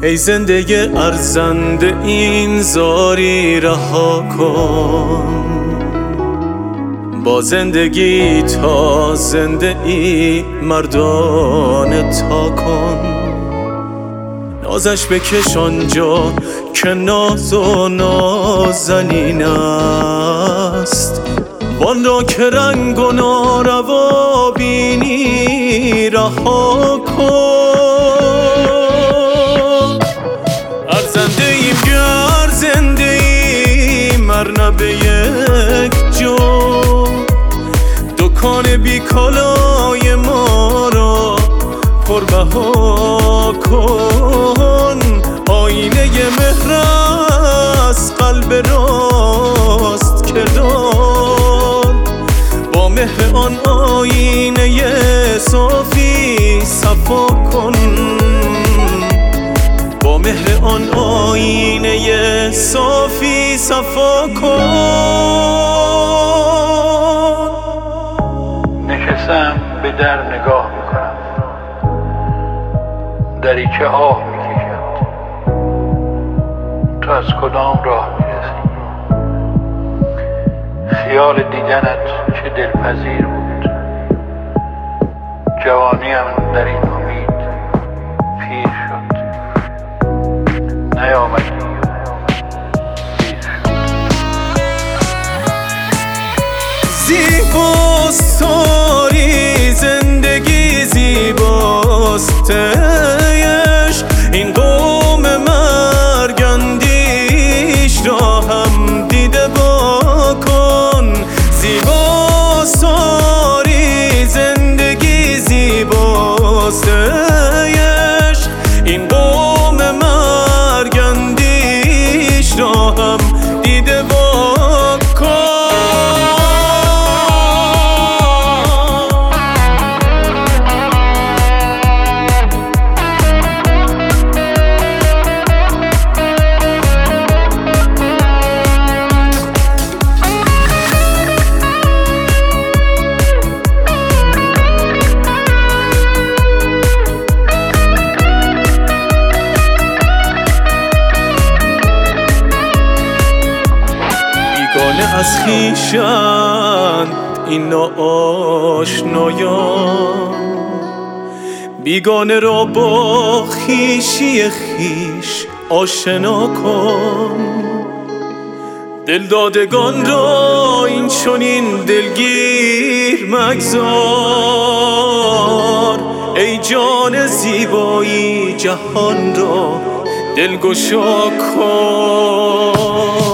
ای زنده ارزنده این زاری رها کن، با زندگی تا زنده ای مردانه تا کن. نازش بکش آنجا که ناز و نازنین است، وان را که رنگ و ناروا بینی رها کن. ارزنده ایم گر زنده ایم ار نه به یک جو، دکان بی کالای ما را پربها کن. آینه مهر از قلب راست که دار، با مهر آن آینه صافی صفا کن، با مهر آن آینه صافی صفا کن. نشستم به در نگاه میکنم، دریچه آه میکشد، تو از کدام راه میرسی؟ خیال دیدنت چه دلپذیر بود، جوانیم در این امید پیر شد. نیامدی پیر شد. زیباست تاری زندگی، زیباست عشق، این قوم مرگندیش را هم دیده با کن. زیباست تاری زندگی، زیباست عشق، این قوم مرگندیش را هم دیده با کن. بیگانه از خویشند این ناآشنایان، بیگانه را با خویشی خویش آشنا کن. دلدادگان را این چنین دلگیر مگذار، ای جان زیبایی جهان را دلگشا کن.